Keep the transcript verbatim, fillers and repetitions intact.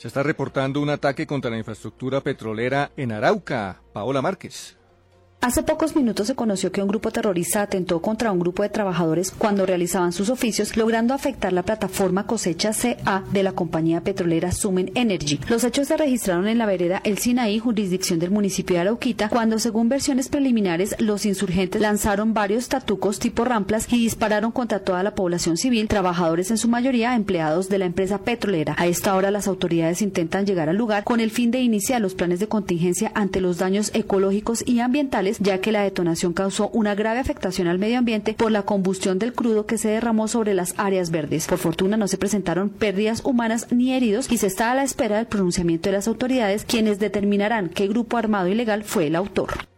Se está reportando un ataque contra la infraestructura petrolera en Arauca. Paola Márquez. Hace pocos minutos se conoció que un grupo terrorista atentó contra un grupo de trabajadores cuando realizaban sus oficios, logrando afectar la plataforma Cosecha C A de la compañía petrolera Sumen Energy. Los hechos se registraron en la vereda El Sinaí, jurisdicción del municipio de Arauquita, cuando, según versiones preliminares, los insurgentes lanzaron varios tatucos tipo ramplas y dispararon contra toda la población civil, trabajadores en su mayoría empleados de la empresa petrolera. A esta hora las autoridades intentan llegar al lugar con el fin de iniciar los planes de contingencia ante los daños ecológicos y ambientales, ya que la detonación causó una grave afectación al medio ambiente por la combustión del crudo que se derramó sobre las áreas verdes. Por fortuna no se presentaron pérdidas humanas ni heridos y se está a la espera del pronunciamiento de las autoridades, quienes determinarán qué grupo armado ilegal fue el autor.